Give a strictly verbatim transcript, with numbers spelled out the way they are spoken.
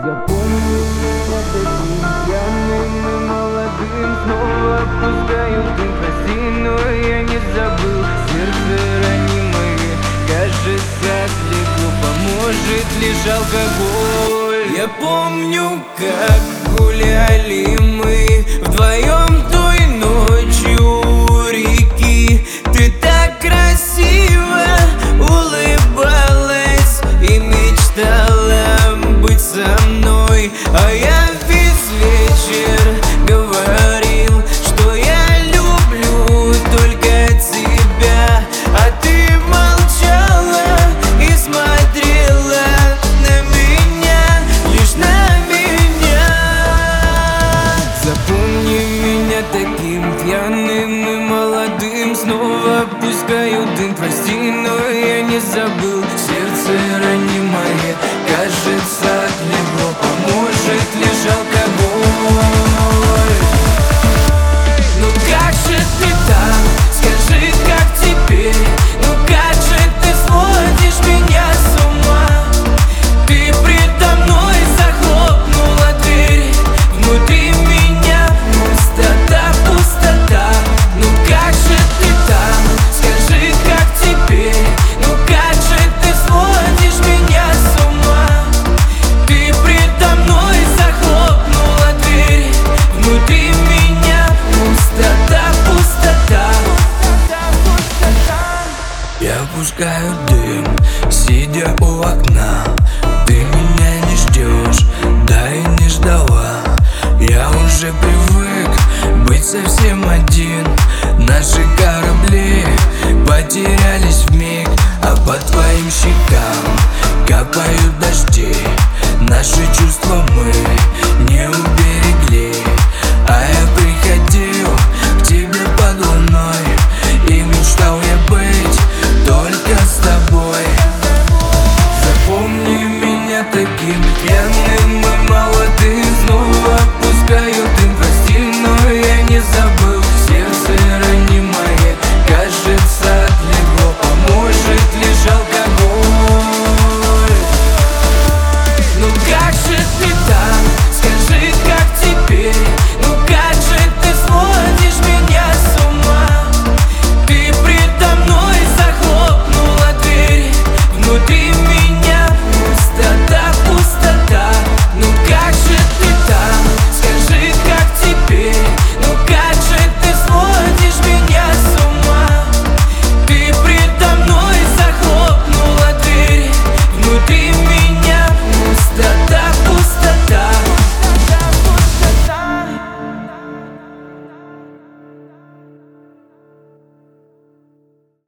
Запомни меня таким пьяным и молодым. Снова пускаю дым, прости, но я не забыл. Сердце ранимое, кажется, отлегло. Поможет лишь алкоголь. Я помню, как гуляли мы вдвоем той ночью у реки. Ты так красиво улыбалась и мечтала быть со мной, а я весь вечер говорил, что я люблю только тебя, а ты молчала и смотрела на меня, лишь на меня. Запомни меня таким пьяным и молодым. Снова пускаю дым, прости, но я не забыл. Сердце ранимое, кажется, отлегло. Поможет лишь алкоголь. Ну как же ты там? Скажи, как теперь? Ну как же ты сводишь меня с ума? Ты предо мной захлопнула дверь. Внутри меня пустота, пустота. Ну как же ты там? Скажи, как теперь? Ну как же ты сводишь меня с ума? Ты предо мной захлопнула дверь. Внутри меня пустота, пустота. Я пускаю дым, сидя у окна. Ты меня не ждешь, да и не ждала. Я уже привык быть совсем один. Наши корабли потерялись вмиг, а по твоим щекам капают дожди. Наши чувства мы не уберегли, а я приходил к тебе под луной и мечтал я быть только с тобой. Запомни меня таким пьяным